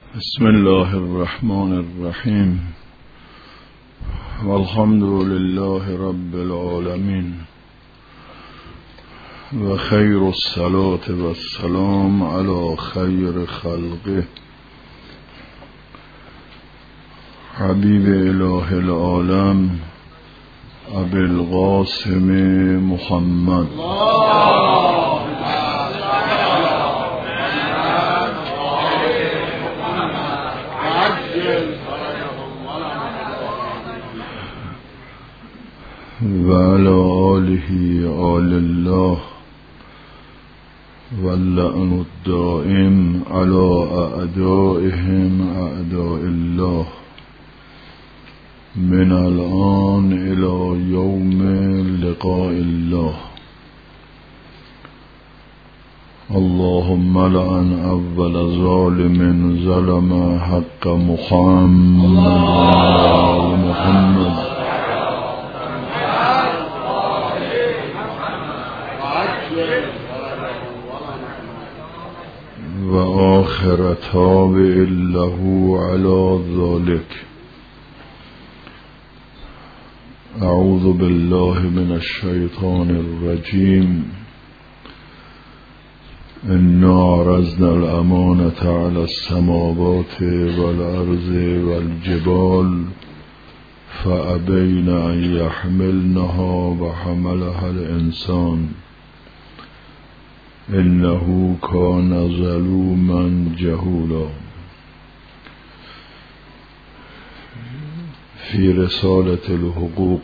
بسم الله الرحمن الرحیم والحمد لله رب العالمین و خیر الصلاة و السلام علی خیر خلقه حبیب اله العالم ابی القاسم محمد و علی آله آل الله واللعن الدائم علی اعدائهم اعداء الله من الآن الى یوم لقاء الله. اللهم لعن اول ظالم ظلم حق محمد و آخر تابع له على ذلك. اعوذ بالله من الشیطان الرجیم. انا عرضنا الامانة على السماوات والارض والجبال فابين ان يحملنها وحملها الانسان انه كان ظلوما جهولا. في رسالة الحقوق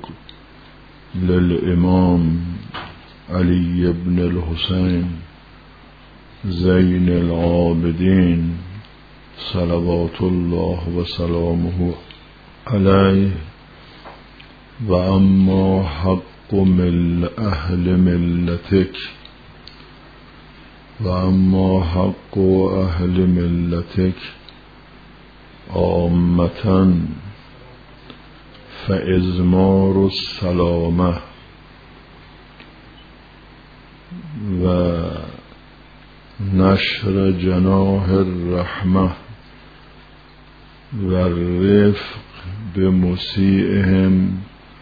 للإمام علي بن الحسين زين العابدين صلوات الله وسلامه عليه. وأما حق أهل ملتك وأما حق أهل ملتك عامة فإزمار السلامة ونشر جناح الرحمة والرفق بمسيئهم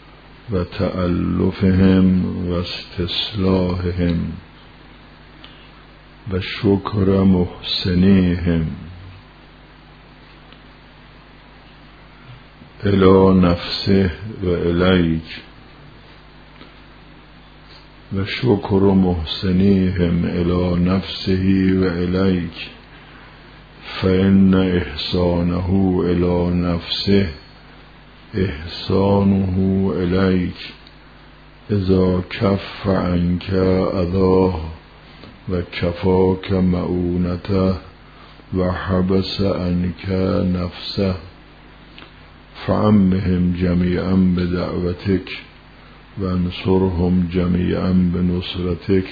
وتألفهم واستصلاحهم وشكر محسنيهم إلى نفسه وإليك وشكر محسنيهم إلى نفسه وإليك فإن إحسانه إلى نفسه إحسانه إليك إذا كف عنك أذاه وكفاك مؤونته وحبس عنك نفسه فعمهم جميعا بدعوتك وانصرهم جميعا بنصرتك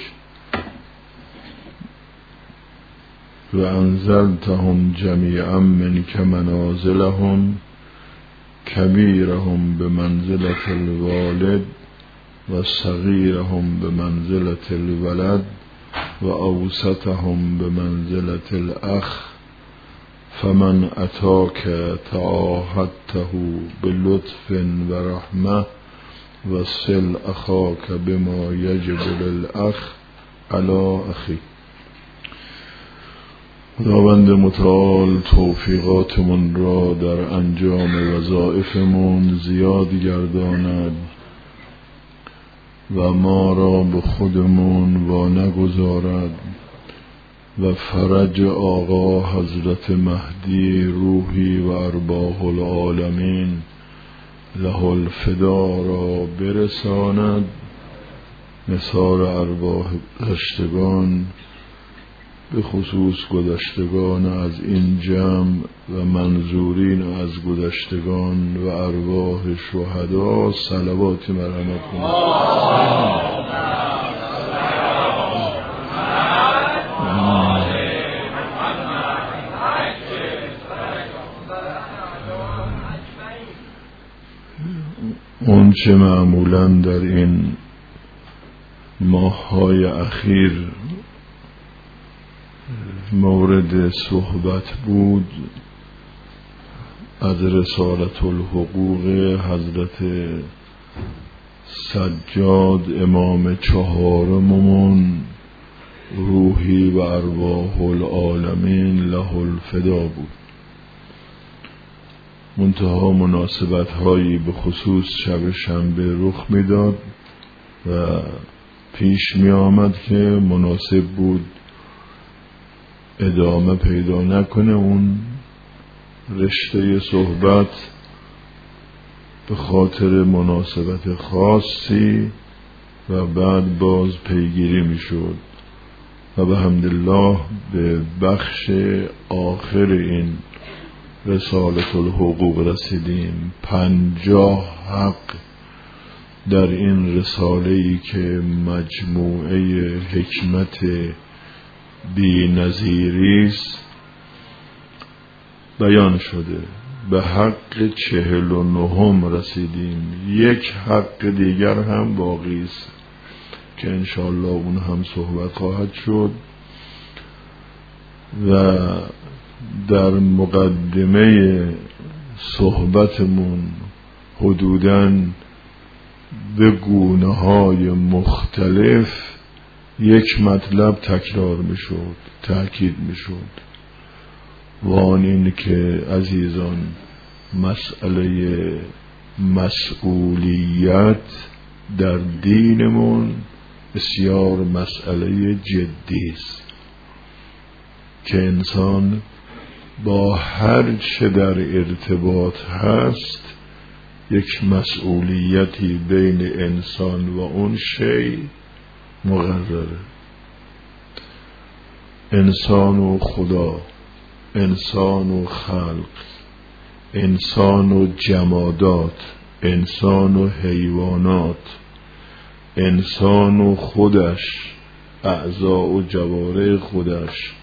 وأنزلتهم جميعا منك منازلهم كبيرهم بمنزلة الوالد وصغيرهم بمنزلة الولد وأوسطهم بمنزلة الأخ. فمن أتاك تعاهدته بلطف ورحمة وصل أخاك بما يجب للأخ على أخي. خداوند متعال توفیقاتمون را در انجام وظایفمون زیاد گرداند و ما را به خودمون وا نگذارد و فرج آقا حضرت مهدی روحی و ارواح العالمین له الفدا را برساند. نثار ارواح گذشتگان به خصوص گذشتگان از این جمع و منظورین از گذشتگان و ارواح شهدا صلوات مرحمت کنید. اون چه معمولاً در این ماه‌های اخیر مورد صحبت بود از رسالة الحقوق حضرت سجاد امام چهارممون روحی و ارواح العالمین له الفدا بود. منتها مناسبت هایی به خصوص شب شنبه رخ میداد و پیش می آمد که مناسب بود ادامه پیدا نکنه اون رشته صحبت به خاطر مناسبت خاصی و بعد باز پیگیری می شد و به حمدالله به بخش آخر این رسالة الحقوق رسیدیم. 50 حق در این رساله‌ای که مجموعه حکمت بی نظیری است بیان شده. به حق 49 رسیدیم. یک حق دیگر هم باقی است که انشاءالله اون هم صحبت خواهد شد و در مقدمه صحبتمون حدوداً به گونه‌های مختلف یک مطلب تکرار میشد، تأکید میشد و آن این که عزیزان مسئله مسئولیت در دینمون بسیار مسئله جدی است که انسان با هر چه در ارتباط هست یک مسئولیتی بین انسان و اون شی مقرره. انسان و خدا، انسان و خلق، انسان و جمادات، انسان و حیوانات، انسان و خودش، اعضا و جوارح خودش.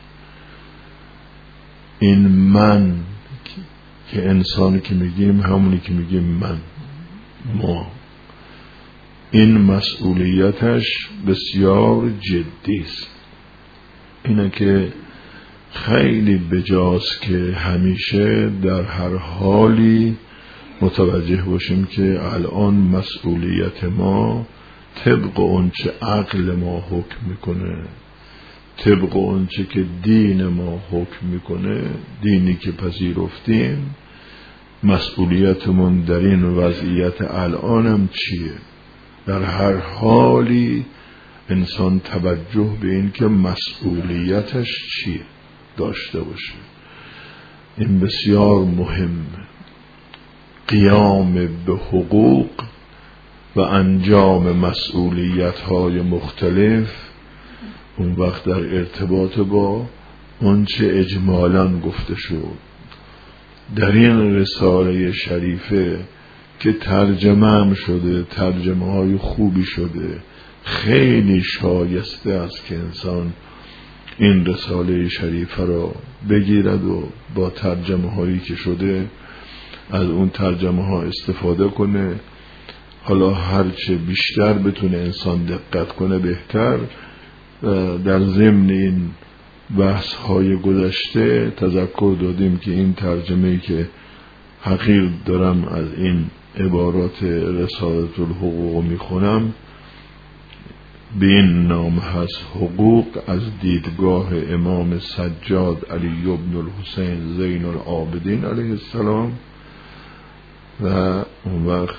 این من که انسان که میگیم همونی که میگیم من، ما، این مسئولیتش بسیار جدی است. اینه که خیلی بجاست که همیشه در هر حالی متوجه باشیم که الان مسئولیت ما طبق اونچه عقل ما حکم میکنه، طبق اونچه که دین ما حکم میکنه، دینی که پذیرفتیم، مسئولیتمون در این وضعیت الانم چیه؟ در هر حالی انسان توجه به این که مسئولیتش چیه داشته باشه. این بسیار مهمه. قیام به حقوق و انجام مسئولیت‌های مختلف اون وقت در ارتباط با اونچه اجمالاً گفته شد در این رساله شریفه که ترجمه هم شده، ترجمه های خوبی شده. خیلی شایسته است که انسان این رساله شریفه را بگیرد و با ترجمه هایی که شده از اون ترجمه ها استفاده کنه. حالا هرچه بیشتر بتونه انسان دقت کنه بهتر. در ضمن این بحث های گذشته تذکر دادیم که این ترجمه‌ای که حقیر دارم از این عبارات رسالة الحقوق میخونم به این نام هست: حقوق از دیدگاه امام سجاد علی بن الحسین زین العابدین علیه السلام. و اون وقت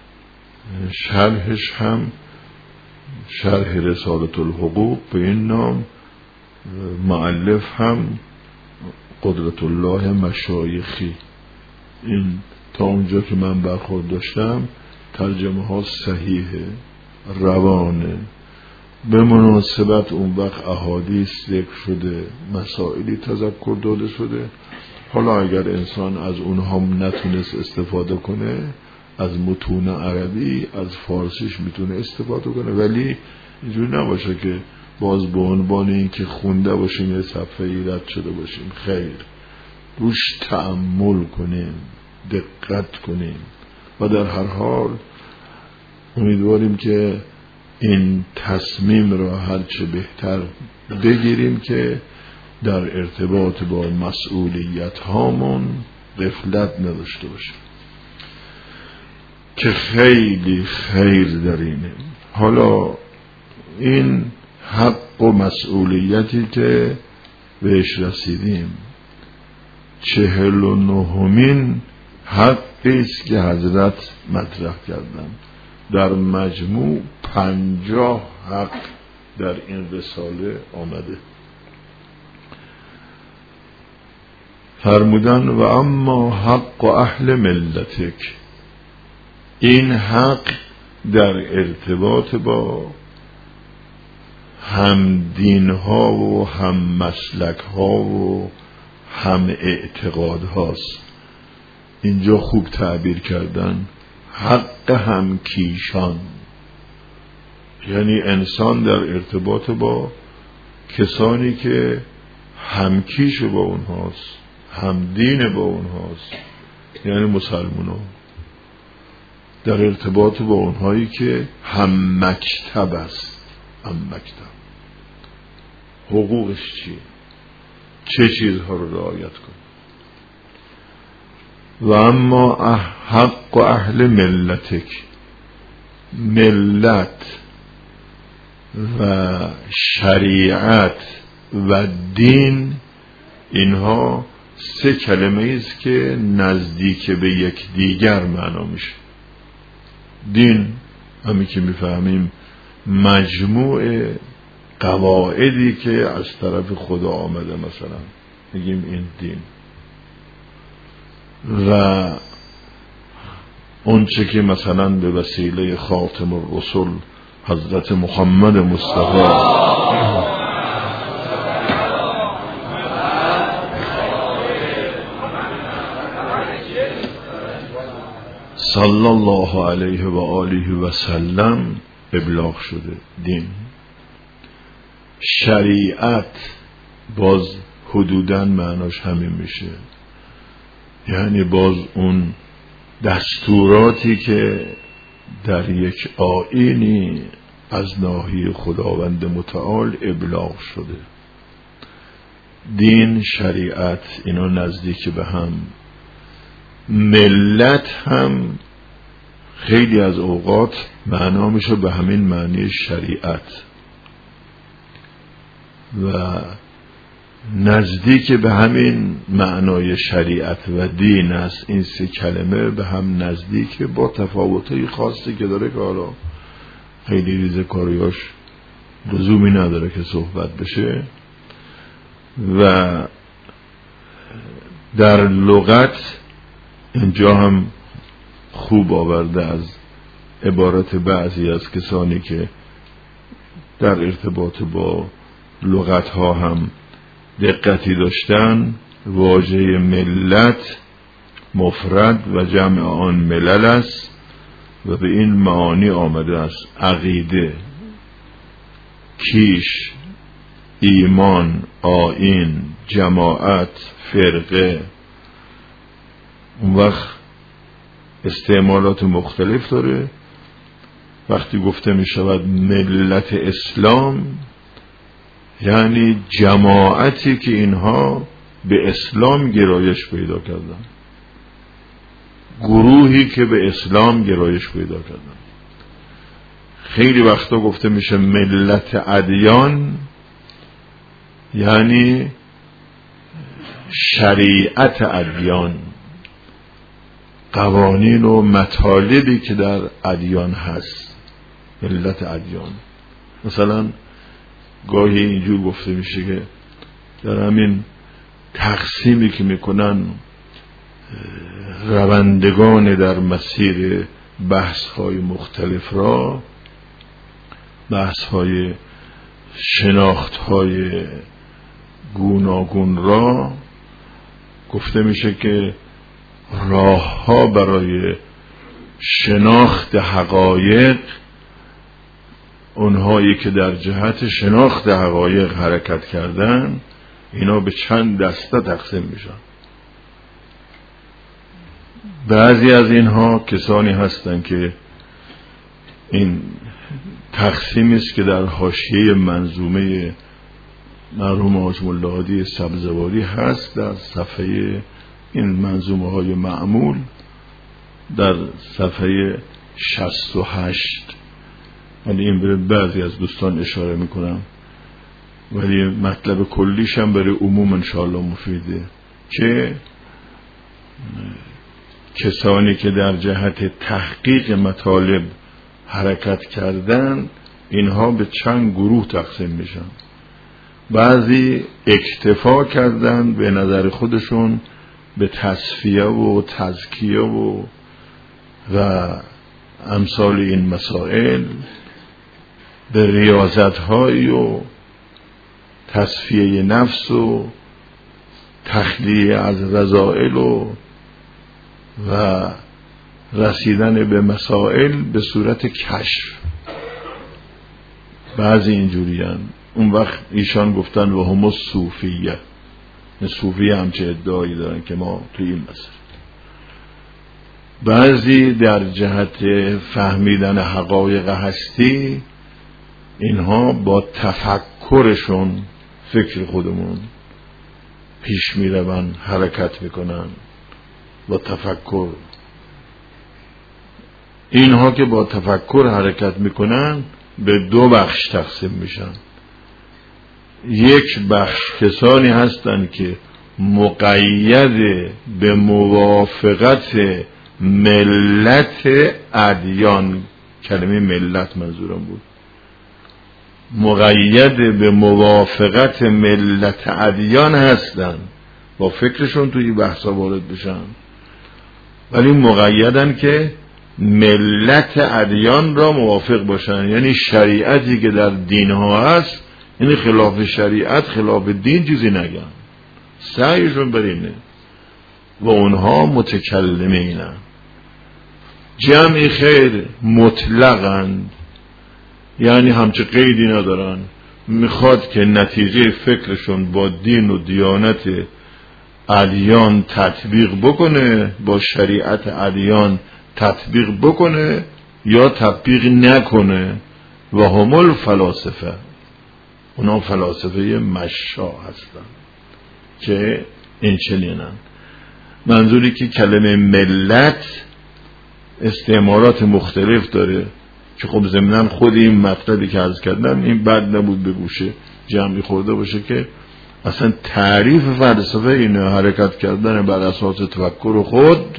شرحش هم شرح رسالة الحقوق به این نام، مؤلف هم قدرت الله مشایخی. این تا اونجا که من برخورد داشتم ترجمه ها صحیحه، روانه. به مناسبت اون وقت احادیث ذکر شده، مسائلی تذکر داده شده. حالا اگر انسان از اونها نتونست استفاده کنه، از متون عربی از فارسیش میتونه استفاده کنه، ولی اینجور نباشه که باز به عنوان این که خونده باشیم یه صفحه رد شده باشیم. خیر، روش تأمل کنیم، دقت کنیم و در هر حال امیدواریم که این تصمیم را هرچه بهتر بگیریم که در ارتباط با مسئولیت هامون غفلت نداشته باشیم که خیلی خیر در اینه. حالا این حق و مسئولیتی که بهش رسیدیم 49مین حقی است که حضرت مطرح کردن. در مجموع 50 حق در این رساله آمده. فرمودن و اما حق اهل ملتک، این حق در ارتباط با هم دین ها و هم مسلک ها و هم اعتقاد هاست. اینجا خوب تعبیر کردن حق هم کیشان، یعنی انسان در ارتباط با کسانی که همکیش با اونهاست، هم دین با اونهاست، یعنی مسلمان ها، در ارتباط با اونهایی که هم مکتب است. هم مکتب حقوقش چیه؟ چه چیزها رو رعایت کنه؟ و اما حق اهل ملتک، ملت و شریعت و دین، اینها 3 کلمه است که نزدیک به یک دیگر معنا میشه. دین همین که میفهمیم مجموع قواعدی که از طرف خدا آمده، مثلا میگیم این دین. و اون چه که مثلا به وسیله خاتم الرسل حضرت محمد مصطفی صلی الله علیه و آله و سلم ابلاغ شده. دین، شریعت باز حدوداً معناش همین میشه، یعنی باز اون دستوراتی که در یک آیینی از ناحیه خداوند متعال ابلاغ شده. دین، شریعت، اینا نزدیک به هم. ملت هم خیلی از اوقات معنا میشه به همین معنی شریعت و نزدیک به همین معنای شریعت و دین است. این 3 کلمه به هم نزدیک، با تفاوت‌های خاصی که داره که حالا خیلی ریزه‌کاریاش لزومی نداره که صحبت بشه. و در لغت اینجا هم خوب آورده از عبارت بعضی از کسانی که در ارتباط با لغت ها هم دقتی داشتن، واژه ملت مفرد و جمع آن ملل است و به این معانی آمده است: عقیده، کیش، ایمان، آیین، جماعت، فرقه. اون وقت استعمالات مختلف داره. وقتی گفته می شود ملت اسلام، یعنی جماعتی که اینها به اسلام گرایش پیدا کردن، گروهی که به اسلام گرایش پیدا کردن. خیلی وقتا گفته میشه ملت ادیان، یعنی شریعت ادیان، قوانین و مطالبی که در ادیان هست، ملت ادیان. مثلا گاهی اینجور گفته میشه که در همین تقسیمی که میکنن روندگان در مسیر بحث‌های مختلف را، بحث‌های شناخت‌های گوناگون را، گفته میشه که راه‌ها برای شناخت حقایق، اونهایی که در جهت شناخت حقایق حرکت کردن، اینا به چند دسته تقسیم میشن. بعضی از اینها کسانی هستن که این تقسیمی است که در حاشیه منظومه مرحوم حاج ملا هادی سبزواری هست، در صفحه این منظومه های معمول در صفحه 68، ولی این به بعضی از دوستان اشاره میکنم، ولی مطلب کلیش هم برای عموم انشاءالله مفیده که کسانی که در جهت تحقیق مطالب حرکت کردن اینها به چند گروه تقسیم میشن. بعضی اکتفا کردن به نظر خودشون به تصفیه و تزکیه و امثال این مسائل، به ریاضت‌هایی و تصفیه نفس و تخلیه از رذائل و رسیدن به مسائل به صورت کشف. بعضی اینجوریان. اون وقت ایشان گفتن و هم صوفیه، صوفیه همچه ادعایی دارن که ما توی این مسئله. بعضی در جهت فهمیدن حقایق هستی، اینها با تفکرشون، فکر خودمون پیش می روند، حرکت میکنن با تفکر. اینها که با تفکر حرکت میکنن به دو بخش تقسیم میشن. یک بخش کسانی هستند که مقید به موافقت ملت ادیان، کلمه ملت منظورم بود، مقید به موافقت ملت ادیان هستند، با فکرشون توی بحثا وارد بشن، ولی مقیدن که ملت ادیان را موافق باشن. یعنی شریعتی که در دینها هست، یعنی خلاف شریعت، خلاف دین چیزی نگن، سعیشون بر اینه. و اونها متکلمینن، جمعی خیر مطلقن، یعنی همچه قیدی ندارن، میخواد که نتیجه فکرشون با دین و دیانت ادیان تطبیق بکنه، با شریعت ادیان تطبیق بکنه یا تطبیق نکنه. و هم الفلاسفه، اونا فلاسفه مشا هستن که این چنینن. منظوری که کلمه ملت استعمالات مختلف داره که خب ضمناً خود این مطلبی که عرض کردم این بد نبود به گوشه جمعی خورده باشه که اصلا تعریف فلسفه اینه، حرکت کردن بر اساس تفکر خود،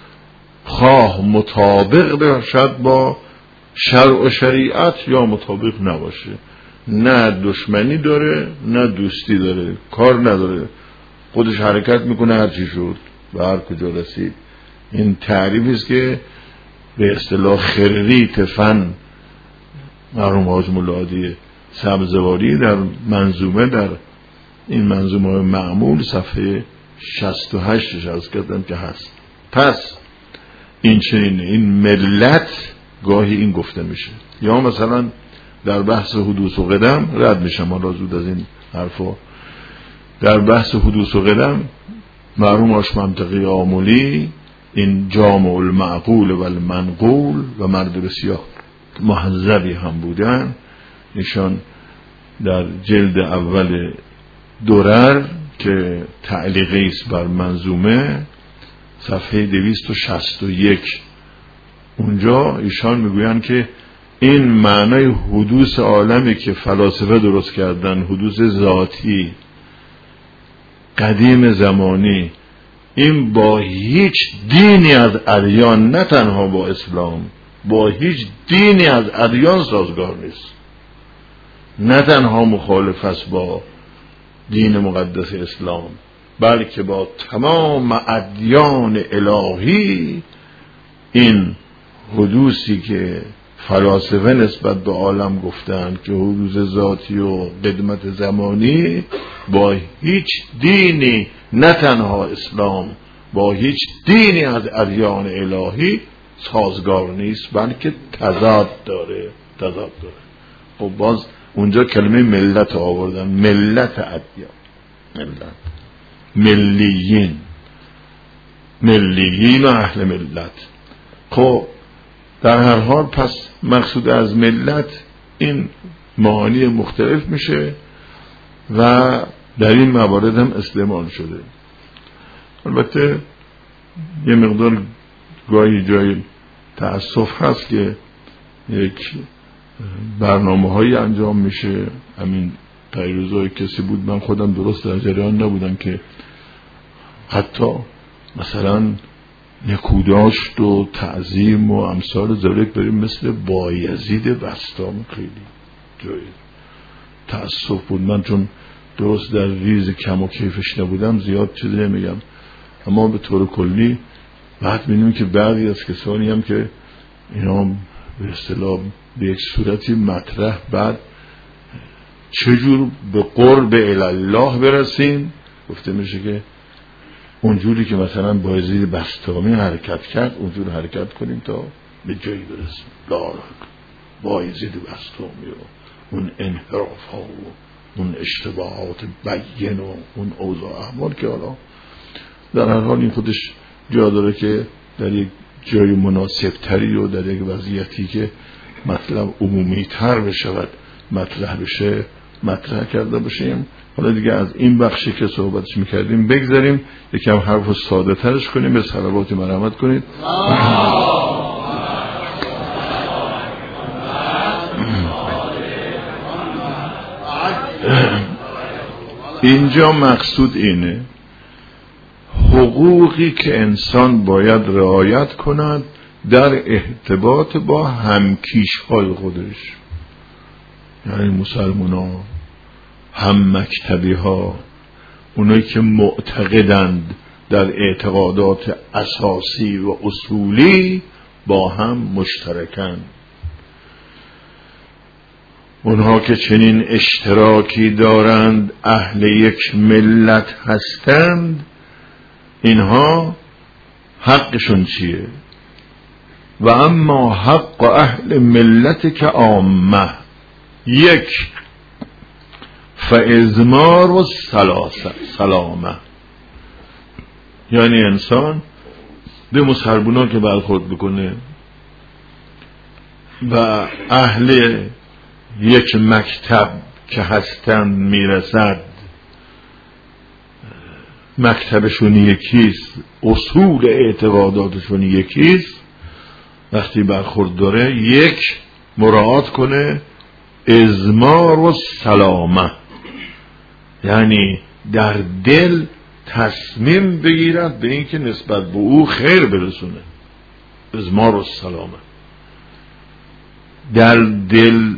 خواه مطابق باشد با شرع و شریعت یا مطابق نباشه. نه دشمنی داره نه دوستی داره، کار نداره، خودش حرکت میکنه هر چی شد و هر کجا رسید. این تعریفی است که به اصطلاح خریت فن مرحوم حاج مولا عادی سبزواری در منظومه، در این منظومه معمول صفحه 68 از کردم که هست. پس این چنینه، این ملت گاهی این گفته میشه. یا مثلا در بحث حدوث و قدم رد میشم حالا زود از این حرفا. در بحث حدوث و قدم مرحوم آش منطقی آمولی، این جامع المعقول و المنقول و مرد بسیار محذبی هم بودن، ایشان در جلد اول درر که تعلیقی است بر منظومه صفحه 261، اونجا ایشان میگویند که این معنای حدوث عالمی که فلاسفه درست کردن، حدوث ذاتی قدیم زمانی، این با هیچ دینی از ادیان، نه تنها با اسلام، با هیچ دینی از ادیان سازگار نیست. نه تنها مخالف است با دین مقدس اسلام، بلکه با تمام ادیان الهی. این حدوثی که فلاسفه نسبت به عالم گفتند که حدوث ذاتی و قدمت زمانی، با هیچ دینی، نه تنها اسلام، با هیچ دینی از ادیان الهی سازگار نیست، بلکه تضاد داره. خب باز اونجا کلمه ملت آوردن، ملت ادیان، ملت، ملیین و اهل ملت. خب در هر حال پس مقصود از ملت این معانی مختلف میشه و در این موارد هم استعمال شده. البته یه مقدار گاهی جای تأسف هست که یک برنامه‌هایی انجام میشه. همین پیروزای کسی بود، من خودم درست در جریان نبودم، که حتی مثلا نکوداشت و تعظیم و امثال ذالک بریم مثل بایزید بسطام خیلی جای تأسف بود. من چون درست در ریز کم و کیفش نبودم زیاد چیزی نمیگم، اما به طور کلی بعد می‌بینیم که بعضی از کسانی هم که اینا به اصطلاح به یک صورتی مطرح، بعد چجور به قرب الله برسیم، گفته میشه که اونجوری که مثلا بایزید بسطامی حرکت کرد اونجور حرکت کنیم تا به جایی برسیم. بایزید بسطامی و اون انحراف ها و اون اشتباهات بیان و اون اوضاع احوال که حالا در هر حال این خودش جا داره که در یک جای مناسب تری و در یک وضعیتی که مطلب عمومی تر بشود مطرح بشه مطرح کرده باشیم. حالا دیگه از این بخشی که صحبتش میکردیم بگذاریم، یکم حرف ساده ترش کنیم. به صلوات مرحمت کنید. اینجا مقصود اینه حقوقی که انسان باید رعایت کند در ارتباط با همکیش‌های خودش، یعنی مسلمان ها، هم مکتبی ها، اونایی که معتقدند در اعتقادات اساسی و اصولی با هم مشترکند. اونها که چنین اشتراکی دارند اهل یک ملت هستند، اینها حقشون چیه؟ و اما حق اهل ملت که عامه، یک فازمار و سلامه، یعنی انسان به مسلمانان که برخورد بکنه و اهل یک مکتب که هستند میرسد، مکتبشون یکیست، اصول اعتقاداتشون یکیست، وقتی برخورد داره یک مراعات کنه ازمار و سلامه، یعنی در دل تصمیم بگیرد به این که نسبت به او خیر برسونه. ازمار و سلامه، در دل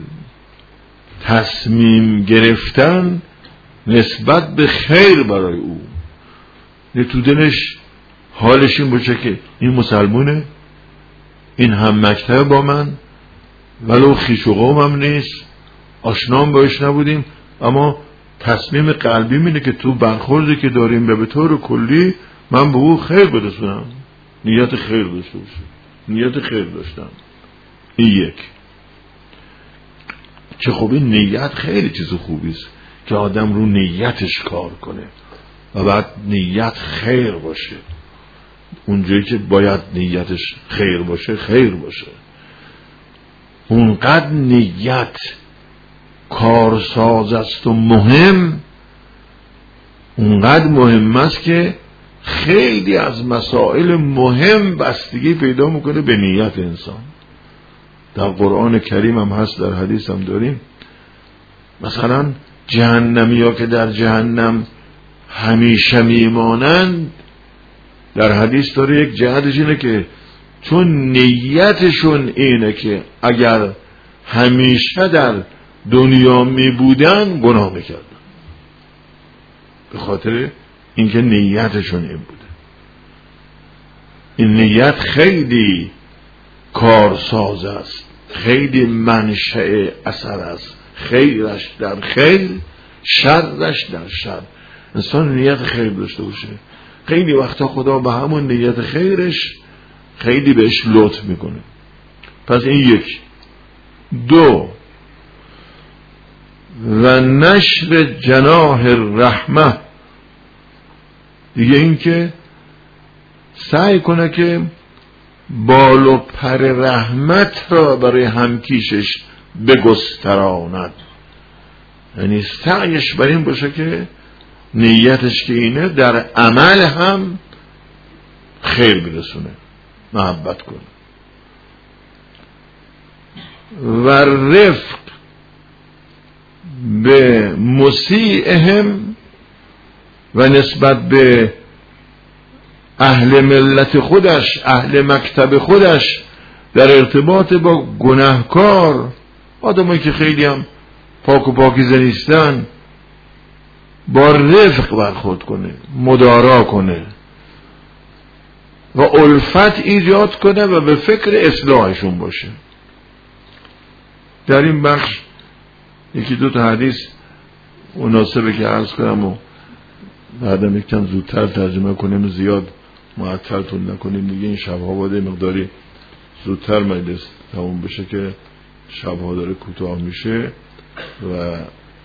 تصمیم گرفتن نسبت به خیر برای او، نه تو دلش حالش این باشه که این مسلمونه، این هم مکتب با من، ولو خویش و قومم نیست، آشنام باش نبودیم، اما تصمیم قلبی اینه که تو برخوردی که داریم به طور کلی من به او خیر برسونم، نیت خیر داشته باشه، نیت خیر داشتم. این یک. چه خوبی نیت خیلی چیز خوبیست که آدم رو نیتش کار کنه و بعد نیت خیر باشه، اونجایی که باید نیتش خیر باشه خیر باشه. اونقدر نیت کارساز است و مهم، اونقدر مهم است که خیلی از مسائل مهم بستگی پیدا میکنه به نیت انسان. در قرآن کریم هم هست، در حدیث هم داریم، مثلا جهنمی ها که در جهنم همیشه میمانند، در حدیث داره یک جهتش اینه که چون نیتشون اینه که اگر همیشه در دنیا می بودن گناه میکردن، به خاطر اینکه نیتشون این بوده. این نیت خیلی کارساز است، خیلی منشأ اثر است، خیرش در خیر، شرش در شر. انسان نیت خیر داشته باشه، خیلی وقتا خدا به همون نیت خیرش خیلی بهش لطف میکنه. پس این یک. دو، و نشر جناح الرحمه، دیگه این که سعی کنه که بال و پر رحمت را برای همکیشش بگستراند، یعنی سعیش بر این باشه که نیتش که اینه در عمل هم خیر برسونه، محبت کنه. و رفق به مسیئهم و نسبت به اهل ملت خودش، اهل مکتب خودش در ارتباط با گناهکار، آدمایی که خیلی هم پاک و پاکیزه نیستن، با رفق برخورد کنه، مدارا کنه و الفت ایجاد کنه و به فکر اصلاحشون باشه. در این بخش یکی دو تا حدیث مناسبه که عرض کنم و بعدم یک کم زودتر ترجمه کنیم، زیاد معطلتون نکنیم دیگه. این شبها باید مقداری زودتر مجلس تموم بشه که شبها داره کوتاه میشه و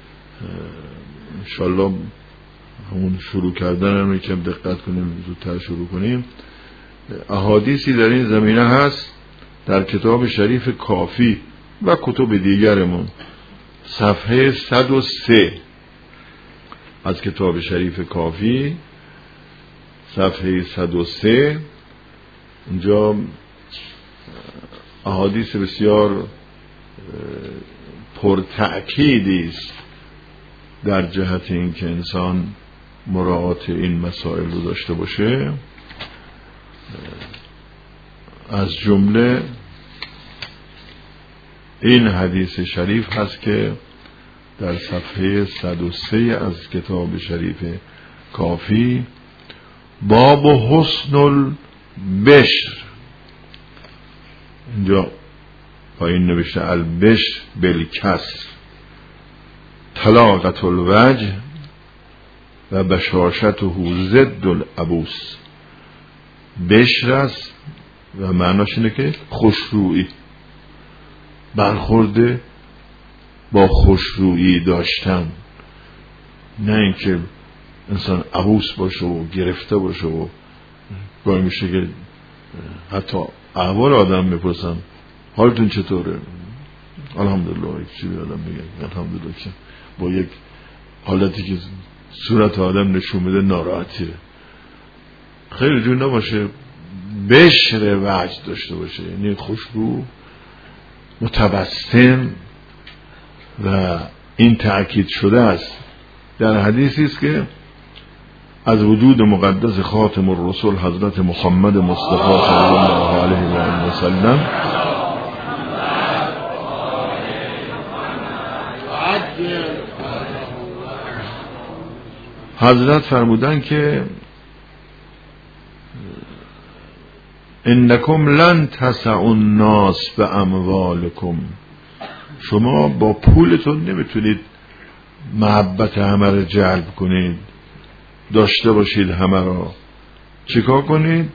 انشالله همون شروع کردن هم یکم دقت کنیم، زودتر شروع کنیم. احادیثی در این زمینه هست در کتاب شریف کافی و کتب دیگرمون، صفحه 103 از کتاب شریف کافی، صفحه 103. اینجا احادیث بسیار پرتأکیدی است در جهت این که انسان مراعات این مسائل رو داشته باشه. از جمله این حدیث شریف هست که در صفحه 103 از کتاب شریف کافی، باب حسن البشر، اینجا پایین نوشته البشر بالکسر، طلاقة الوجه و بشاشته ضد العبوس. بشر است و معناش اینه که خوشرویی، برخورده با خوشرویی داشتن، نه اینکه انسان عبوس باشه و گرفته باشه و گاهی میشه که حتی احوال آدم میپرسن حالتون چطوره؟ الحمدلله. یک چیزی آدم میگه الحمدلله، که با یک حالتی که صورت آدم نشون میده ناراحتیه. خیلی جور نباشه، بشر وجه داشته باشه، یعنی خوشرو، متبسم. و این تأکید شده است در حدیثی است که از وجود مقدس خاتم الرسول حضرت محمد مصطفی صلی الله علیه و سلم حضرت فرمودن که انکم لن تسعوا الناس باموالکم، شما با پولتون نمیتونید محبت همه رو جلب کنید، داشته باشید همه رو. چیکار کنید؟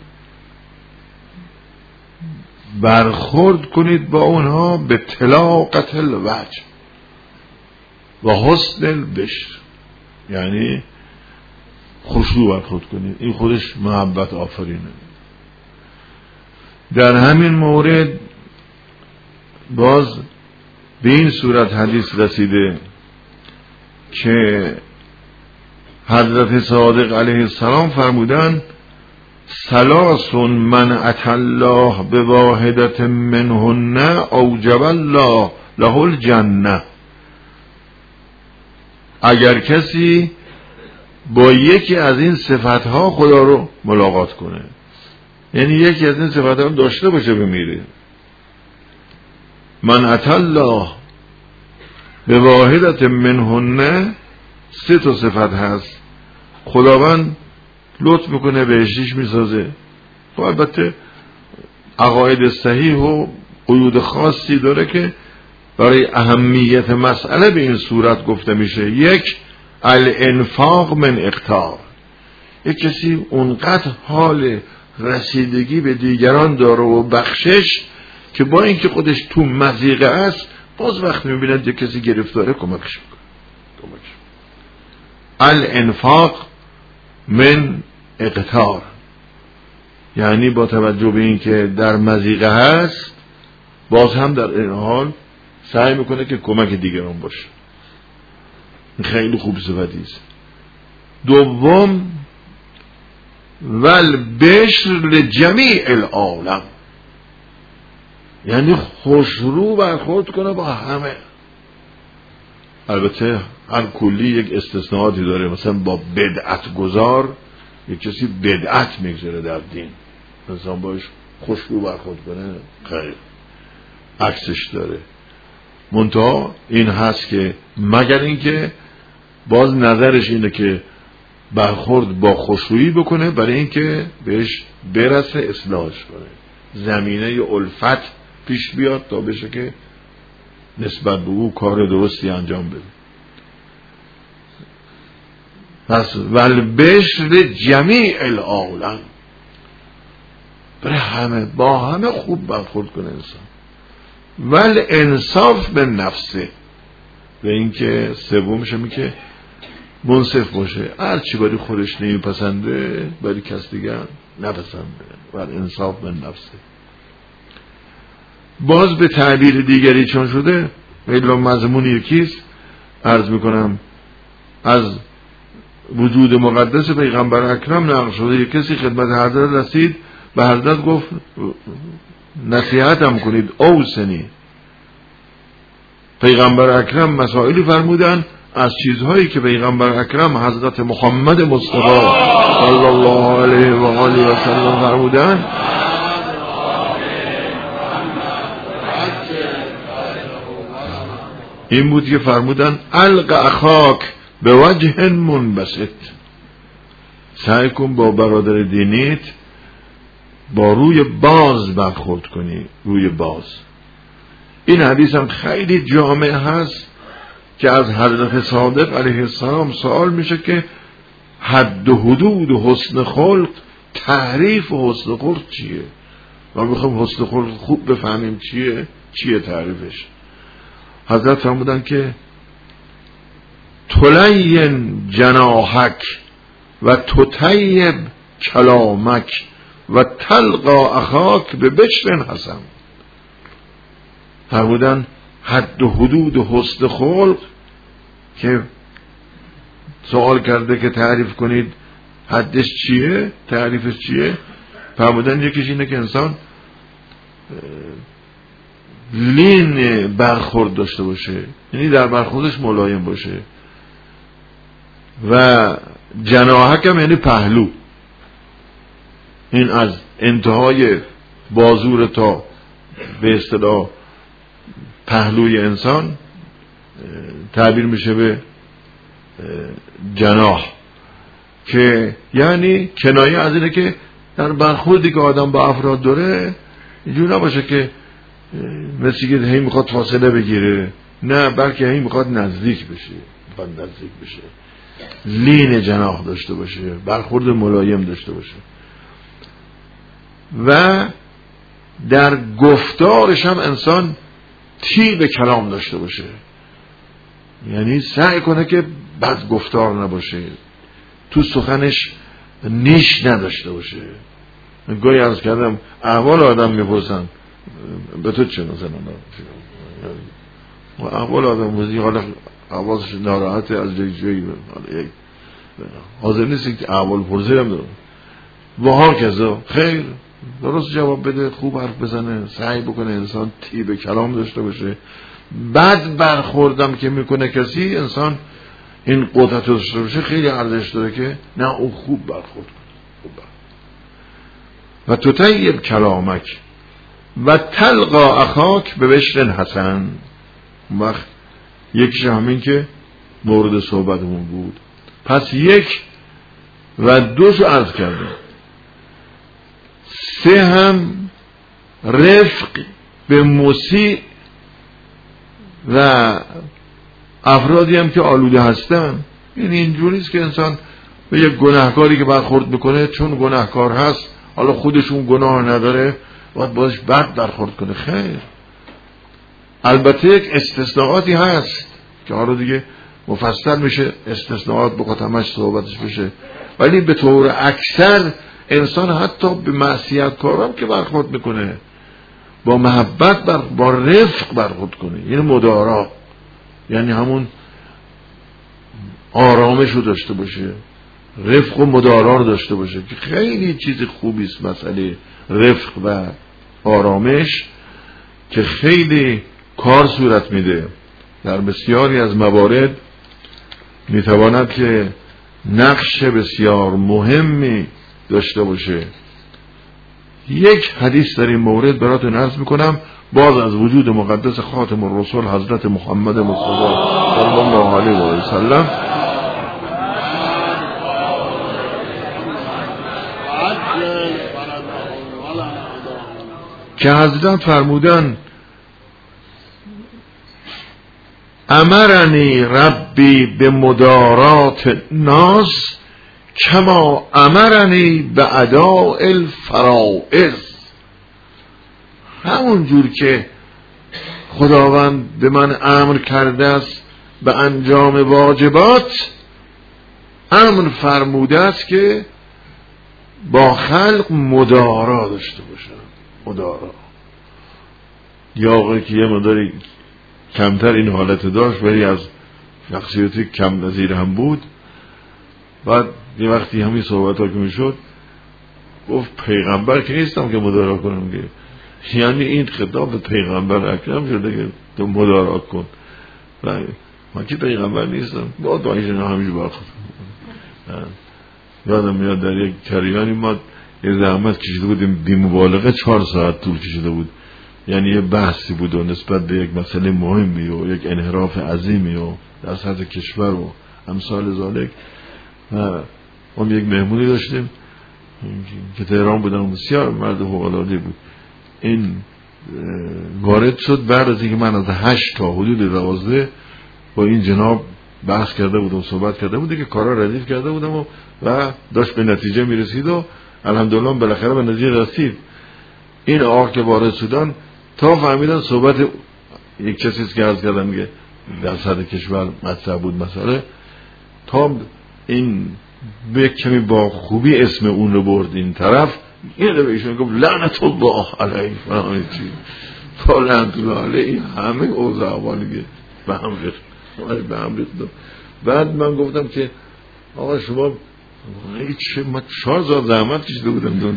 برخورد کنید با اونها به طلاقة الوجه و حسن البشر، یعنی خوشرو برخورد کنید. این خودش محبت آفرینه. در همین مورد باز به این صورت حدیث رسیده که حضرت صادق علیه السلام فرمودن ثلاث من اتى الله بواحدة منهن اوجب الله له الجنه. اگر کسی با یکی از این صفتها خدا رو ملاقات کنه، یعنی یکی از این صفتها رو داشته باشه بمیره. من اتى الله بواحدة منهن، 3 تا صفت هست. خداوند لطف میکنه بهشتیش میسازه. خب البته عقاید صحیح و قیود خاصی داره که برای اهمیت مسئله به این صورت گفته میشه. 1 الانفاق من اقتار، یک کسی اونقدر حال رسیدگی به دیگران داره و بخشش که با اینکه خودش تو مضیقه است باز وقت میبیند یک کسی گرفتاره کمکش میکنه. الانفاق من اقتار، یعنی با توجه به اینکه در مضیقه هست باز هم در این حال سعی میکنه که کمک دیگران باشه. خیلی خوب صفتی است. 2 والبشر لجمیع العالم، یعنی خوشرو برخورد کنه با همه. البته هر کلی یک استثناءاتی داره، مثلا با بدعت گذار یک کسی بدعت میگذاره در دین، مثلا باش خوشرو برخورد کنه، خیر، عکسش داره. منتها این هست که مگر اینکه باز نظرش اینه که برخورد با خوشرویی بکنه برای اینکه بهش برسه، اصلاحش کنه، زمینه الفت پیش بیاد تا بشه که نسبت به او کار درستی انجام بده. پس والبشر جمیع العالم، برای همه، با همه خوب برخورد کنه انسان. والانصاف به نفسه، به اینکه سومش هم که منصف باشه، هر چی برای خودش نمیپسنده برای کس دیگر نپسنده. والانصاف به نفسه. باز به تعبیر دیگری چون شده، ولی مضمون یکیست، عرض میکنم از وجود مقدس پیغمبر اکرم نقل شده. یک کسی خدمت حضرت رسید، به حضرت گفت نصیحتم کنید، اوصنی. پیغمبر اکرم مسائلی فرمودن از چیزهایی که پیغمبر اکرم حضرت محمد مصطفی صلی الله علیه و آله و سلم فرمودن. این بود که فرمودن الق اخاک به وجه منبسط، سعی کن با برادر دینیت با روی باز برخورد کنی، روی باز. این حدیث هم خیلی جامع هست که از حضرت صادق علیه السلام سوال میشه که حد و حدود و حسن خلق، تعریف و حسن خلق چیه؟ ما میخوام حسن خلق خوب بفهمیم چیه تعریفش. حضرت فرمودن که تلین جناحک و تطیب کلامک و تلقا اخاک به بشر حسن. فرمودن حد و حدود و حسن خلق، که سوال کرده که تعریف کنید حدش چیه، تعریفش چیه؟ فرمودن یکیش اینه که انسان لین برخورد داشته باشه، یعنی در برخوردش ملایم باشه. و جناحک هم یعنی پهلو، این از انتهای بازور تا به اصطلاح پهلوی انسان تعبیر میشه به جناح، که یعنی کنایه از اینه که در برخوردی که آدم با افراد داره اینجور نباشه که مثل که هی میخواد فاصله بگیره، نه، بلکه هی میخواد نزدیک بشه، لین جناح داشته باشه، برخورد ملایم داشته باشه. و در گفتارش هم انسان طیب کلام داشته باشه، یعنی سعی کنه که بد گفتار نباشه، تو سخنش نیش نداشته باشه. گاهی عرض کردم احوال آدم میپرسن به تو چه مثلا، احوال آدم وزی حالا حواسش ناراحته از جایی حاضر نیست که احوال پرسیدم دارم و ها کذا، خیر درست جواب بده، خوب حرف بزنه، سعی بکنه انسان طیب کلام داشته باشه. بد برخوردم که میکنه کسی، انسان این قدرت داشته باشه، خیلی ارزش داره که نه او خوب برخورد کنه. و تطیب کلامک و تلقا اخاک به بشر حسن. وقت یکیش همین که مورد صحبتمون بود. پس 1 و 2 عرض کردیم. 3 هم رفق به مسیء و افرادی هم که آلوده هستن. یعنی اینجوریست که انسان به یک گناهکاری که برخورد میکنه چون گناهکار هست، حالا خودشون گناه نداره، باید بازش بد برخورد کنه. خیر، البته یک استثناءاتی هست که حالا دیگه مفصل میشه استثناءات بخواد همش صحبتش بشه، ولی به طور اکثر انسان حتی به معصیت کارم که برخورد میکنه با محبت با رفق برخورد کنه، یعنی مدارا، یعنی همون آرامش رو داشته باشه، رفق و مدارا داشته باشه که خیلی چیز خوبی است. مسئله رفق و آرامش که خیلی کار صورت میده در بسیاری از موارد، میتواند که نقش بسیار مهمی داشته باشه. یک حدیث در این مورد براتون عرض میکنم، باز از وجود مقدس خاتم الرسول حضرت محمد مصطفی صلی الله علیه و سلم که حضرت فرمودن امرنی ربی به مدارات ناس کما امرنی به اداء الفرائض. همون جور که خداوند به من امر کرده است به انجام واجبات، امر فرموده است که با خلق مدارا داشته باشم. مدارا یا آقایی که یه مداری کمتر این حالت داشت ولی از شخصیتی کم نظیر هم بود، بعد یه وقتی همین صحبت ها که می شد گفت پیغمبر که نیستم که مدارا کنم، که یعنی این خطاب پیغمبر اکرم شده که تو مدارا کن. من که پیغمبر نیستم، با دانشن همیشه با خود. یادم میاد در یک کریانی ما یه زحمت کشیده بودیم بی مبالغه 4 ساعت طول کشیده بود، یعنی یه بحثی بود و نسبت به یک مسئله مهمی و یک انحراف عظیمی و در سطح کشور و امثال ذالک. ما یک مهمونی داشتیم که تهران بودن، بسیار مرد فوق‌العاده‌ای بود. این وارد شد بعد از اینکه من از 8 تا حدود 12 با این جناب بحث کرده بودم، صحبت کرده بودم که کارا ردیف کرده بودم و داشت به نتیجه میرسید و الحمدلله بالاخره به نتیجه رسید. این آقا که وارد شدن تا فهمیدن صحبت یک کسی که عرض کردم که در سطح کشور مطرح بود مسئله، تا این به کمی با خوبی اسم اون رو برد این طرف، این رو به ایشون گفت لعنت الله علیه فلان چی لعنت الله علیه. همه اوضاع احوالی به هم ریخت. بعد من گفتم که آقا شما من 4 ساعت زحمت کشیده بودم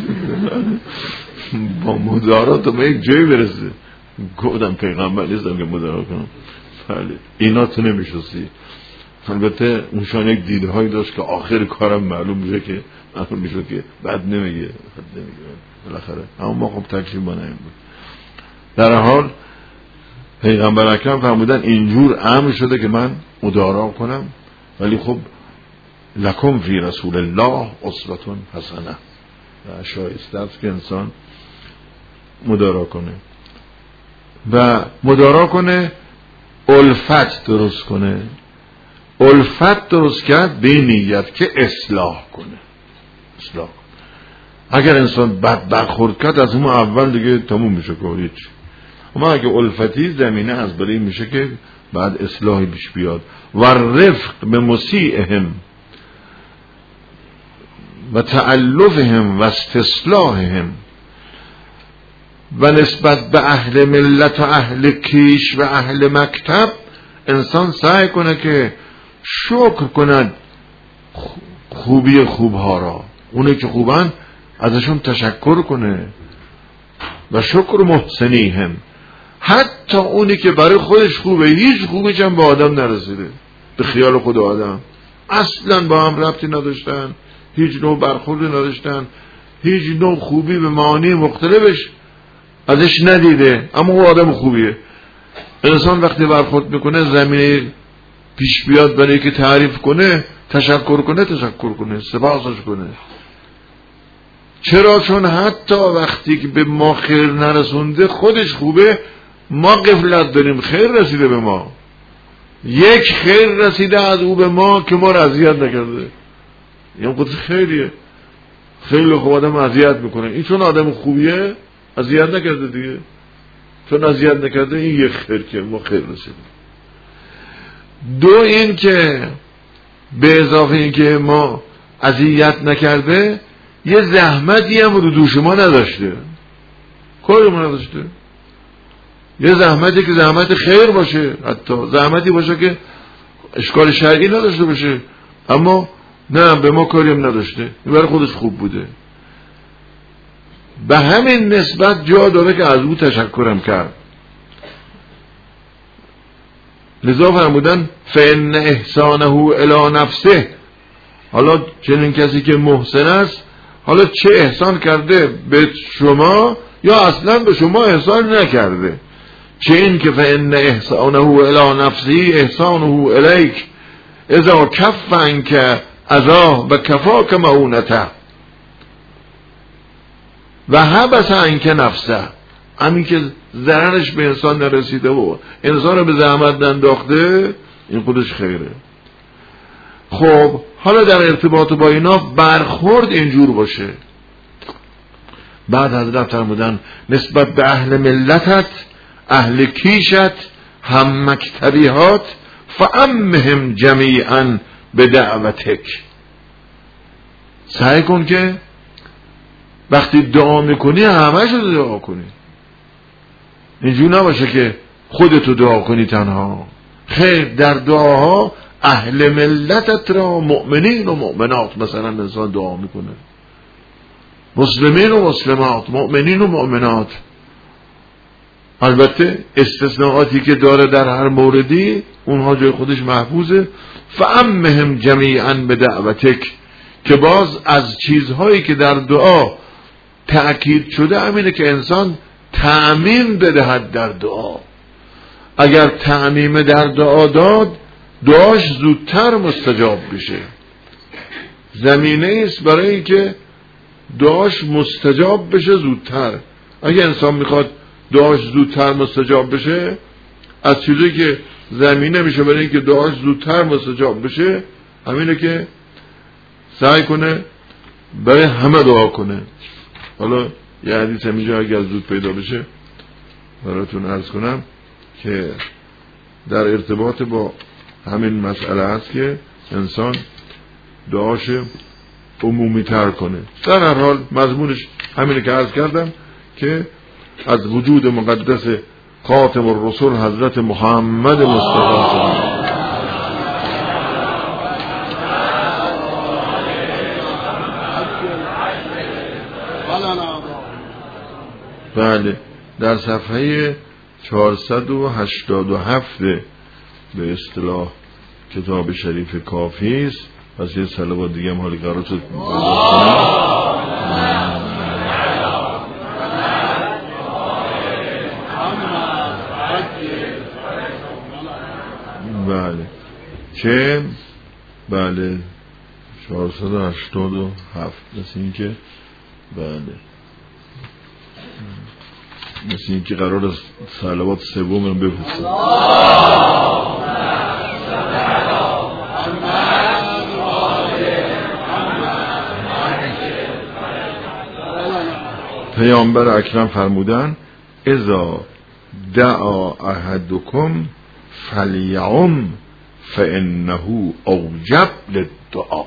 با مدارات ما یک جایی برسه. گفتم پیغمبر نیستم که مدارا کنم. بله اینا تو نمیشستی. البته اونشان یک دیدهایی داشت که آخر کارم معلوم میشه که بعد نمیگه بالاخره، اما ما خب تکلیف با نمیم بود. در حال پیغمبر اکرم فرمودن اینجور امر شده که من مدارا کنم، ولی خب لکم فی رسول الله اسوة حسنه، و شایسته است که انسان مدارا کنه و مدارا کنه، الفت درست کنه. الفت درست کرد به نیت که اصلاح کنه. اگر انسان بد برخورد کرد از اون اول دیگه تموم میشه که هیچ. اما اگه الفتی زمینه از برای میشه که بعد اصلاحی پیش بیاد. و رفق به مسیئهم و تألفهم و استصلاحهم، و نسبت به اهل ملت و اهل کیش و اهل مکتب انسان سعی کنه که شکر کند خوبی خوبها را، اونه که خوبن ازشون تشکر کنه. و شکر محسنیهم، حتی اونی که برای خودش خوبه، هیچ خوبیش هم به آدم نرسیده، به خیال خود آدم اصلا با هم ربطی نداشتن، هیچ نوع برخوردی نداشتن، هیچ نوع خوبی به معانی مختلفش ازش ندیده، اما او آدم خوبیه. انسان وقتی برخورد میکنه زمینه پیش بیاد برای که تعریف کنه، تشکر کنه، سپاسش کنه. چرا؟ چون حتی وقتی که به ما خیر نرسونده خودش خوبه، ما غفلت داریم خیر رسیده به ما. یک خیر رسیده از او به ما که ما را اذیت نکرده، یعنی خود خیریه. خیلی خوب آدم اذیت میکنه، این چون آدم خوبیه اذیت نکرده دیگه، چون اذیت نکرده این یک خیر که ما خیر رسیده. دو این که به اضافه این که ما اذیت نکرده، یه زحمتی هم رو دوش ما نداشته، کاری ما نداشته. یه زحمتی که زحمت خیر باشه، حتی زحمتی باشه که اشکال شرعی نداشته باشه، اما نه به ما کاریم نداشته، این برای خودش خوب بوده. به همین نسبت جا داره که از او تشکرم کرد. لذا فرمودن فإن احسانه الی نفسه. حالا چنین کسی که محسن است، حالا چه احسان کرده به شما یا اصلا به شما احسان نکرده، چه این که فإن احسانه الی نفسه احسانه الیک اذا کف عنک اذاه و کفاک مؤونته و حبس عنک نفسه. همین که ضررش به انسان نرسیده و انسان رو به زحمت ننداخته، این خودش خیره. خب حالا در ارتباط با اینا برخورد اینجور باشه. بعد حضرت فرمودن نسبت به اهل ملتت، اهل کیشت، هم مکتبیات، فامهم جمیعا به دعوتک. سعی کن که وقتی دعا میکنی همه شو دعا کنی، اینجور نباشه که خودتو دعا کنی تنها. خیر، در دعاها اهل ملتت را، مؤمنین و مؤمنات مثلا انسان دعا میکنه، مسلمین و مسلمات، مؤمنین و مؤمنات. البته استثناءاتی که داره در هر موردی اونها جای خودش محفوظه. فامهم جمیعا به دعوتک، که باز از چیزهایی که در دعا تأکید شده همینه که انسان تعمیم بدهد در دعا. اگر تعمیم در دعا داد، دعاش زودتر مستجاب بشه. زمینه است برای اینکه دعاش مستجاب بشه زودتر. اگه انسان میخواد دعاش زودتر مستجاب بشه، از چیزی که زمینه میشه برای اینکه دعاش زودتر مستجاب بشه همینه که سعی کنه برای همه دعا کنه. حالا یه حدیث همینجا اگر زود پیدا بشه براتون عرض کنم که در ارتباط با همین مسئله هست که انسان دعاش عمومی تر کنه. در هر حال مضمونش همینه که عرض کردم که از وجود مقدس خاتم الرسول حضرت محمد مصطفی بله در صفحه 487 به اصطلاح کتاب شریف کافی است. پس یه صلوات دیگه هم حالی قرار شد بله که بله 487 مثل این که بله مثل این که قرار است صلوات سوم رو بفرستم. پیامبر اکرم فرمودن اذا دعا احدکم فلیعم فانه اوجب للدعا.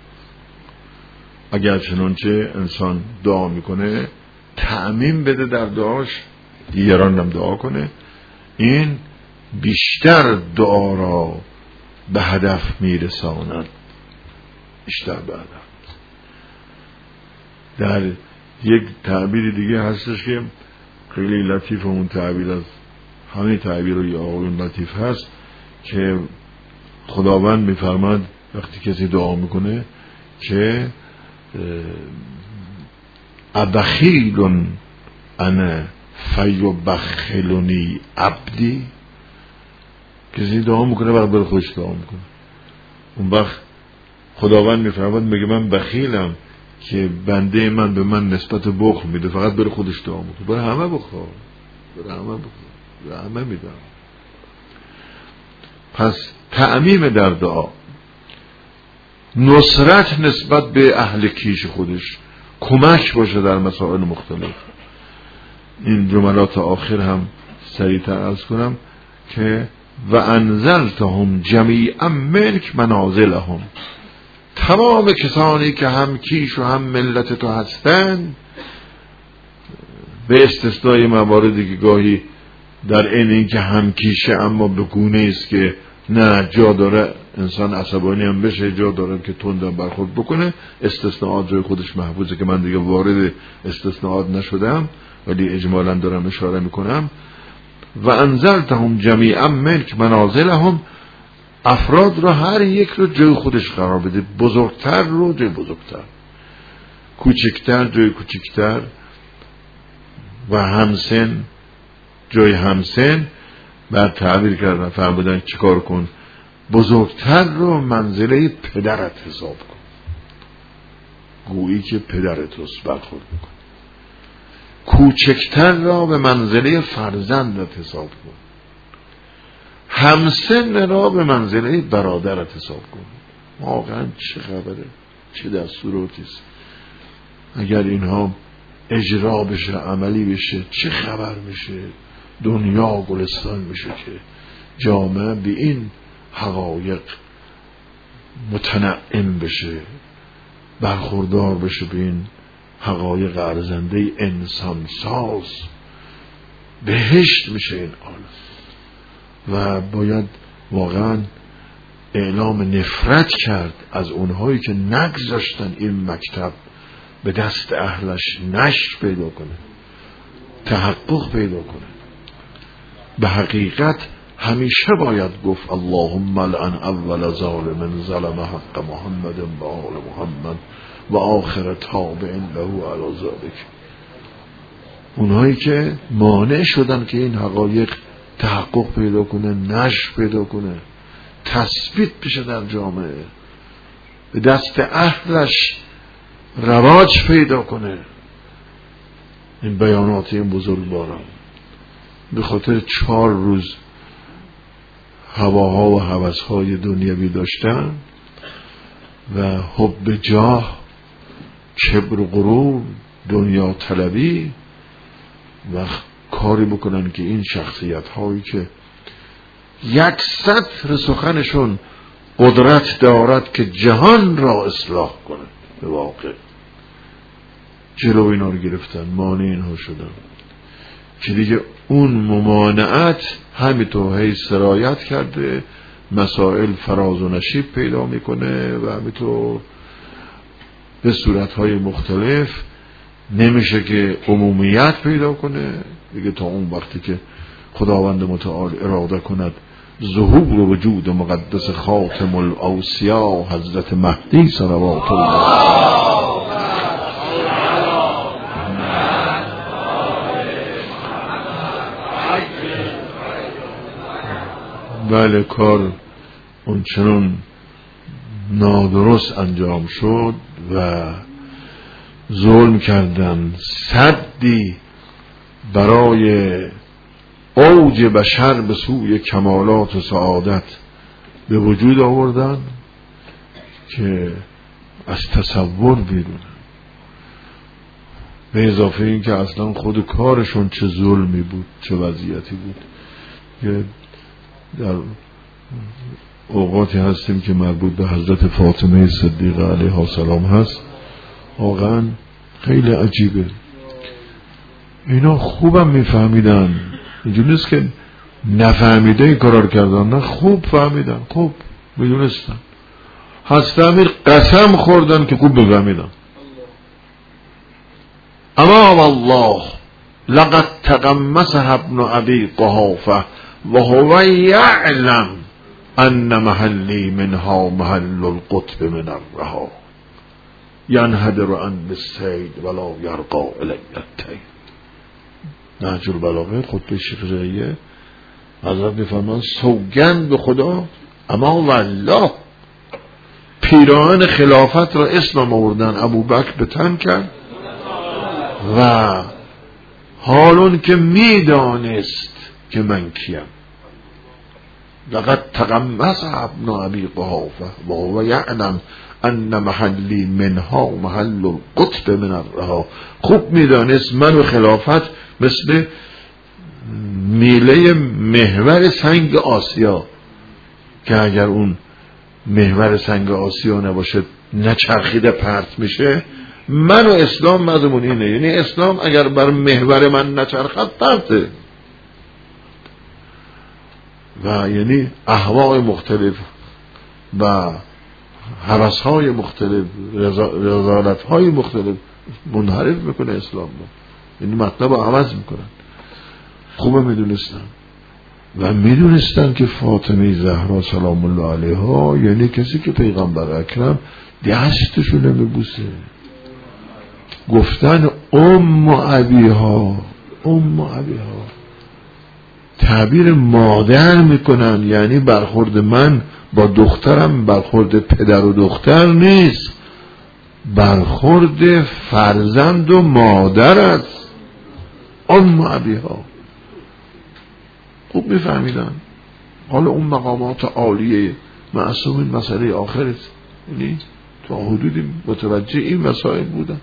اگر چنانچه انسان دعا میکنه تعمیم بده در دعاش، دیگران هم دعا کنه، این بیشتر دعا را به هدف میرساند، بیشتر به هدف. در یک تعبیر دیگه هستش که خیلی لطیف، اون تعبیر از همه تعبیر یا آقایون لطیف هست که خداوند میفرماد وقتی کسی دعا میکنه که ابخیل انا فیبخلنی عبدی. کسی دعا میکنه وقت بر خودش دعا میکنه، اون وقت خداوند میفرماد میگه من بخیلم که بنده من به من نسبت بخل میده، فقط بر خودش دعا میکنه. برای همه بخواه، برای همه بخواه، برای همه میدم. پس تعمیم در دعا، نصرت نسبت به اهل کیش خودش، کمک باشه در مسائل مختلف. این جملات آخر هم سریعتر عرض کنم که و انزلتهم جمیعا ملک منازلهم. تمام کسانی که هم کیش و هم ملت تو هستند، به استثنای مواردی که گاهی در این که هم کیشه اما به گونه است که نه جا داره انسان عصبانی هم بشه، جا داره که تندم برخورد بکنه. استثناءات جای خودش محفوظه که من دیگه وارد استثناءات نشدم، ولی اجمالا دارم اشاره میکنم. و انزلتهم جمیعا ملک منازلهم، افراد رو هر یک رو جای خودش قرار بده، بزرگتر رو جای بزرگتر، کوچکتر جای کوچکتر و همسن جای همسن. بعد تعبیر کردن فرمودن چیکار کن؟ بزرگتر رو منزله پدرت حساب کن، گویی که پدرت رو برخورد میکن. کوچکتر را به منزله فرزندت حساب کن، همسن را به منزله برادرت حساب کن. واقعا چه خبره، چه دستوراتیست. اگر اینها اجرا بشه، عملی بشه، چه خبر میشه؟ دنیا گلستان میشه که جامعه به این حقایق متنعم بشه، برخوردار بشه به این حقایق ارزنده انسان ساز. بهشت میشه این عالم. و باید واقعا اعلام نفرت کرد از اونهایی که نگذاشتن این مکتب به دست اهلش نشر پیدا کنه، تحقق پیدا کنه. به حقیقت همیشه باید گفت اللهم لعن اول ظالم ظلم حق محمد و آل محمد و آخر تابع له علی ذلک. اونهایی که مانع شدن که این حقایق تحقق پیدا کنه، نشر پیدا کنه، تثبیت بشه در جامعه، به دست اهلش رواج پیدا کنه. این بیانات این بزرگواران به خاطر 4 روز هواها و هوسهای دنیوی داشتن و حب جاه، کبر و غرور، دنیا طلبی، و کاری بکنن که این شخصیت هایی که 100 سخنشون قدرت دارد که جهان را اصلاح کنه، به واقع جلو اینا رو گرفتن، مانع اینها شدن که دیگه اون ممانعت همینطور هی سرایت کرده، مسائل فراز و نشیب پیدا میکنه و همینطور به صورتهای مختلف نمیشه که عمومیت پیدا کنه دیگه، تا اون وقتی که خداوند متعال اراده کند ظهور وجود مقدس خاتم الاوصیا حضرت مهدی صلوات الله. بله، کار اونچنان نادرست انجام شد و ظلم کردن، سدی برای اوج بشر به سوی کمالات و سعادت به وجود آوردن که از تصور بیرون، به اضافه این که اصلا خود کارشون چه ظلمی بود، چه وضعیتی بود. که در اوقاتی هستیم که مربوط به حضرت فاطمه صدیقه علیها السلام هست، واقعا خیلی عجیبه. اینا خوبم میفهمیدن، اینجوری نیست که نفهمیده این کارار کردن، نه، خوب فهمیدن، خوب میدونستن، هستمیر قسم خوردن که خوب بفهمیدن. اما والله لقد تقمصها ابن ابي قحافه وهو يعلم ان محلی منها محل القطب من الرها ينهدر عن بالسید ولا يرقى الی التین. نهج البلاغه خطبه شیخ ژرریه حضرت میفرمان سوگند به خدا، اما والله پیران خلافت را اسم آوردن، ابوبکر به تن کرد و حالون که میدانست که من کیم. لقد تقمص ابن ابي قحافه و هو یعلم ان محلی منها محل القطب من الرها. خوب میدانست من و خلافت مثل میله محور سنگ آسیا که اگر اون محور سنگ آسیا نباشه نچرخیده پرت میشه. من و اسلام مضمون اینه، یعنی اسلام اگر بر محور من نچرخد پرته. و یعنی اهواء مختلف و هوس‌های مختلف، رذالت‌های مختلف منحرف میکنه اسلام رو. یعنی مطلب رو عوض میکنن. خوبه میدونستن و میدونستن که فاطمه زهرا سلام الله علیها یعنی کسی که پیغمبر اکرم دستشو نمیبوسه. گفتن ام ابیها، ام ابیها تعبیر مادر میکنن، یعنی برخورد من با دخترم برخورد پدر و دختر نیست، برخورد فرزند و مادر است. ام ابیها خوب میفهمیدن. حالا اون مقامات عالیه معصومین مسئله آخرت، یعنی تا حدودی متوجه این مسائل بودن.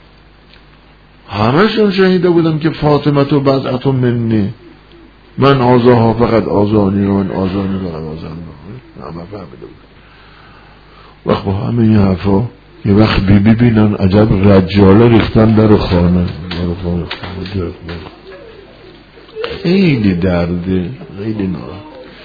همشون شهیده بودن که فاطمه تو بضعة منی، من آزاها فقط آزانی و من آزانی فقط آزانی. همه فهمیده بودن. وقت با همه این حرفا یه وقت بی بینن عجب رجاله ریختن در خانه. خیلی درده، خیلی ناراحت.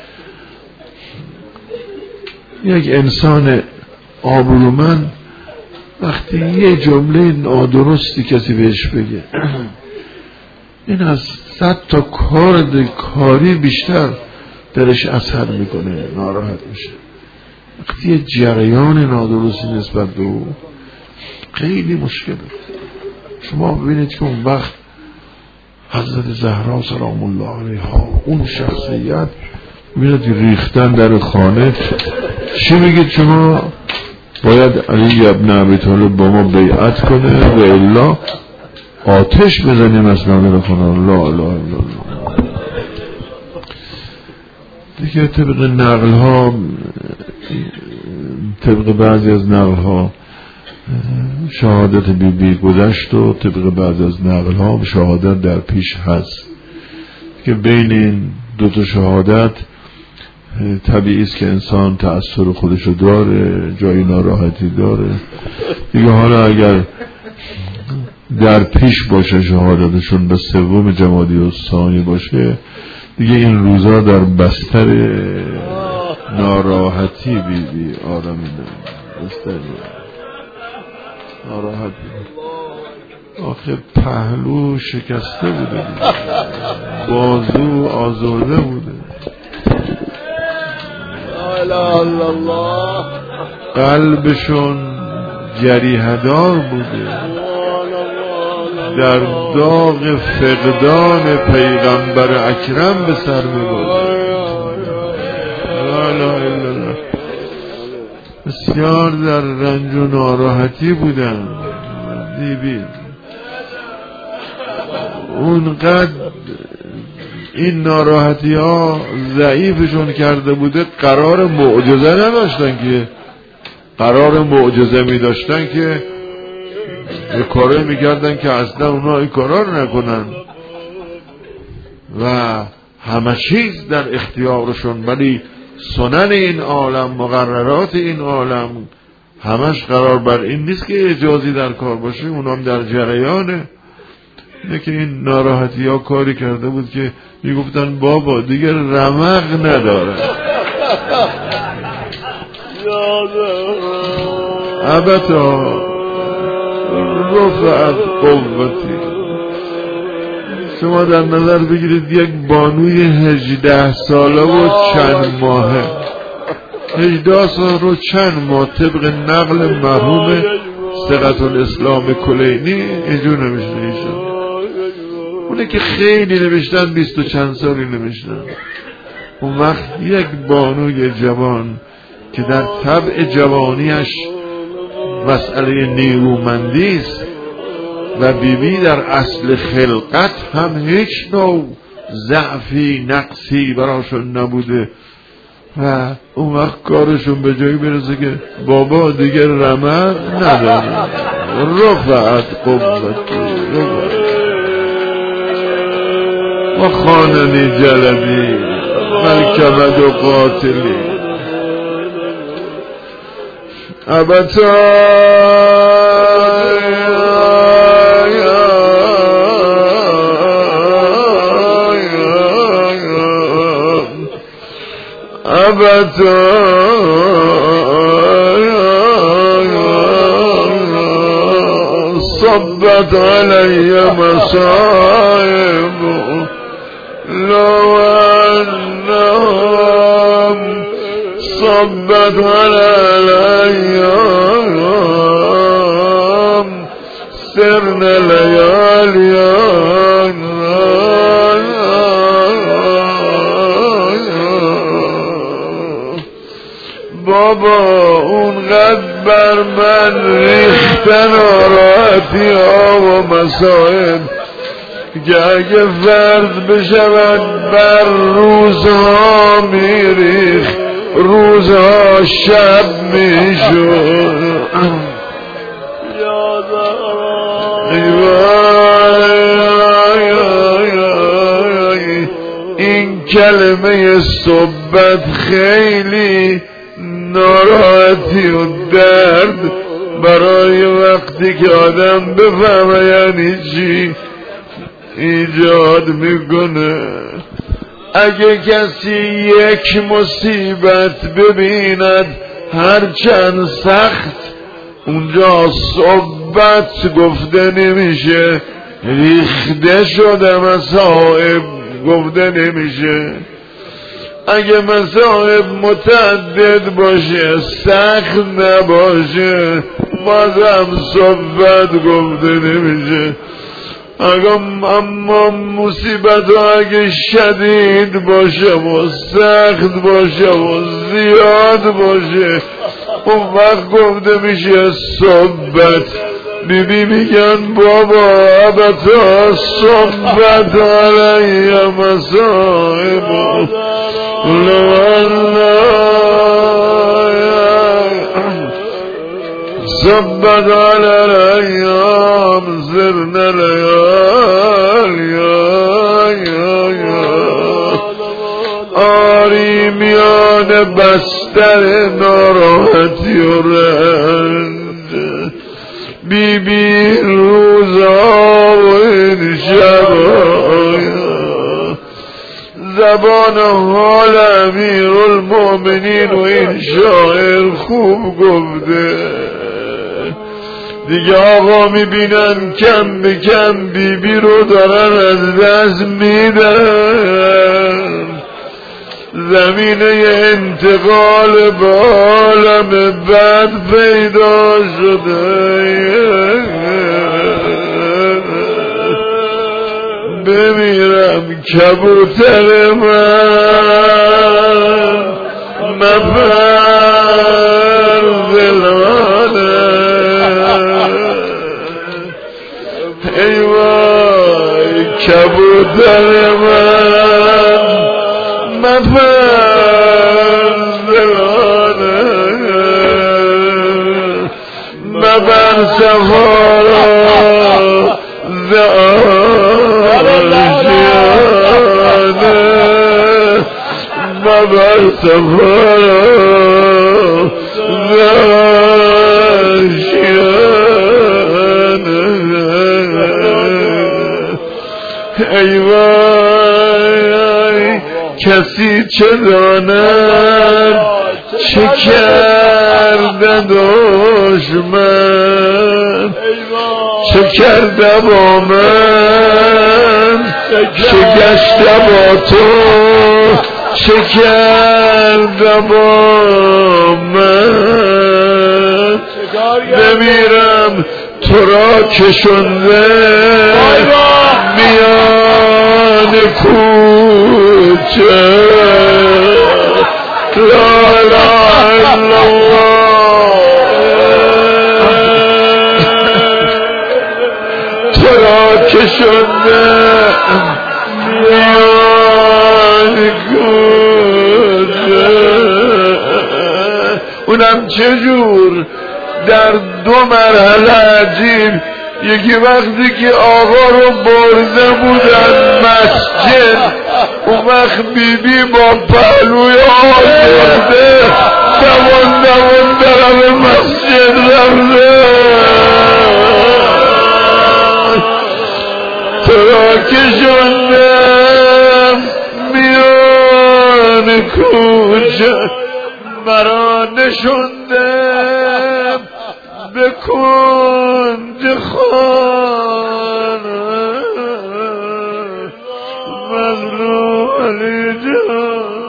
یک انسان آبرومند وقتی یه جمله نادرستی کسی بهش بگه این از 100 تا کاری بیشتر درش اثر میکنه، ناراحت میشه. وقتی یه جریان نادرستی نسبت به او خیلی مشکله. شما ببینید که اون وقت حضرت زهرا سلام الله علیها اون شخصیت میاد ریختن در خانه. چی میگید شما؟ باید علی ابن ابی طالب با ما بیعت کنه و الا آتش بزنیم اصلا در خانه. لا اله الا الله. دیگه طبق نقل ها، طبق بعضی از نقل ها شهادت بی گذشت و طبق بعضی از نقل ها شهادت در پیش هست که بین این دو تا شهادت طبیعی است که انسان تأثیر خودشو داره، جایی ناراحتی داره دیگه. حالا اگر در پیش باشه شهادتشون به 3 جمادی الثانی باشه دیگه این روزا در بستر ناراحتی بی آرامی بستر ناراحت آخه پهلو شکسته بوده، بازو آزرده بوده، قلبشون جریحه‌دار بوده، در داغ فقدان پیغمبر اکرم به سر می‌برده. بسیار در رنج و ناراحتی بودن. دیدید اونقدر این ناراحتی ها ضعیفشون کرده بوده، قرار معجزه نداشتن که، قرار معجزه می داشتن که یه کاره می کردن که اصلا اونا این کارا رو نکنن و همه چیز در اختیارشون، ولی سنن این عالم، مقررات این عالم همش قرار بر این نیست که اجازی در کار باشه، اونام در جریانه. اینه که این ناراحتی ها کاری کرده بود که میگفتن بابا دیگه رمق نداره. ابتا رفعت قوتی. شما در نظر بگیرید یک بانوی 18 ساله و چند ماهه، 18 سال رو چند ماه، طبق نقل مرحوم ثقة الاسلام کلینی اینجور نمیشنه ایشون. اونه که خیلی نوشتن 20 و چند سالی نوشتن. اون وقت یک بانوی جوان که در طبع جوانیش مسئله نیرومندی است و بیبی در اصل خلقت هم هیچ نوع ضعفی نقصی براشون نبوده و اون وقت کارشون به جایی برسه که بابا دیگه رمق نداره. رفعت قوتی و خاننی جلبی ملکمد و قاتلی ابتا ابتا صبت علی مصائب لو انهم صبت علی الايام سرنا لیالیان بابا اونقدر بر من ریختن ناراحتی ها و مسائب که اگه فرض بشود بر روزها میریخت روزها شب میشد. این کلمه صبت خیلی ناراحتی و درد برای وقتی که آدم بفهمه یعنی چی ایجاد میکنه. اگه کسی یک مصیبت ببیند هرچند سخت اونجا صبت گفته نمیشه، ریخته شده مصائب گفته نمیشه. اگه مصائب متعدد باشه سخت نباشه بازم صبت گفته نمیشه. اما مصیبت اگه شدید باشه و سخت باشه و زیاد باشه اون وقت گفته میشه صبت. بیبی میگن بابا ابتا صبت علی مصائب لو صبت علی الايام زرنا لیالیان آری میان بستر ناراحتی و رنج بیبی روزا و این شبایا زبان حال امیر المؤمنین و این شاعر خوب گفته دیگه. آقا میبینن کم به کم بیبی رو دارن از دست میدن. زمینه انتقال به عالم بد پیدا شده. بمیرم کبوتر من مفر دلانه ای وای کبوتر من مفرزلانه مبر سفارا زعاشیانه مبر سفارا ای وای کسی چه داند چه کرده دشمن چه کرده با من چه گشته با تو چه کرده با من بمیرم تو را کشنده میان کوچه لا اله الا الله تو را کشنده میان کوچه. اونم چجور در دو مرحله عجیب. یکی وقتی که آقا رو برده بودن مسجد اون وقت بیبی با پهلوی آزرده دوان طرف مسجد رفته تو را کشندم میان کوچه مرا نشندم به کنج خانه مظلوم علی جان